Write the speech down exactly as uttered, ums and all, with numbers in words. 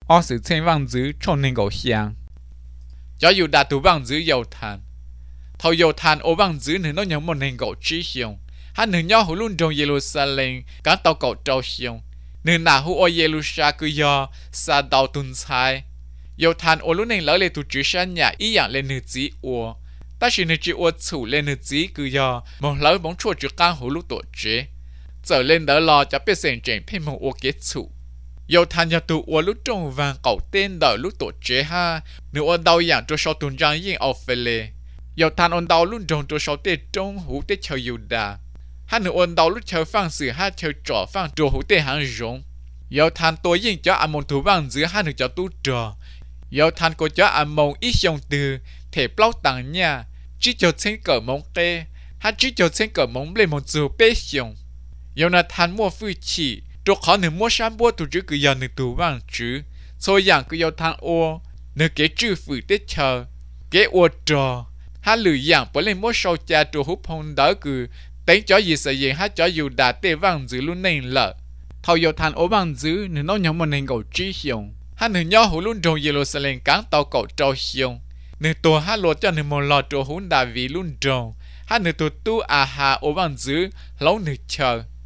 ở sự trên vang dữ trong nên gạo xiang cho dù đã tụ vang dữ dầu than thầu dầu than ở vang dữ nên nó nhớ một nên gạo trí hiong hắn nên nhớ hồ luôn trong Jerusalem cả tàu cậu trâu hiong nên nào hồ ở Jerusalem cứ do sa đào tuần sai dầu than ở lúc này lỡ lên tụ chữ sang nhà ý dạng lên nữ chỉ ở ta chỉ nữ chỉ ở chủ lên nữ chỉ cứ do một lỡ bóng chua chữ can hồ lúc tổ chế trở lên đỡ lo cho biết xem chuyện phim một ở kết chủ dầu than nhà tụ ở lúc trong vàng cậu tên đỡ lúc tổ chế ha nếu ở đâu dạng cho sau tuần trang yên ở phê lệ dầu than ở đâu lúc trong cho sau tết trong hữu tết chờ yêu đà hắn nếu ở đâu lúc chờ phang sự ha chờ trò phang trò hữu tết hàng rong dầu than tôi yên cho anh một thủ vàng giữa hắn được cho tu trò dầu than có cho anh mong ít dòng từ thể bao tặng nhà chỉ cho trên cỡ mong tê hắn chỉ cho trên cỡ mong lên một dù bê dòng dầu là than mua phi chỉ cho khó nửa mua sản bua tụ chữ cứ giờ nửa tụ vàng chữ số dạng cứ dầu than ô nửa kế chữ phi tết chờ kế ô trò hắn lười dạng bỏ lên mua sầu cha trò hút phong đỡ cứ tính cho gì sợ gì hắn cho dù đã tê vàng giữ luôn nên lợ thầu dầu than ố vàng giữ nửa nó nhóm một nền gạo trí hiong hắn nửa nhỏ hú luôn trong Jerusalem cán tàu cậu trâu hiong nửa tổ hắn lột cho nửa một lọ trò hú đà vì luôn trong hắn nửa tổ tu à hà ố vàng giữ lâu nửa chờ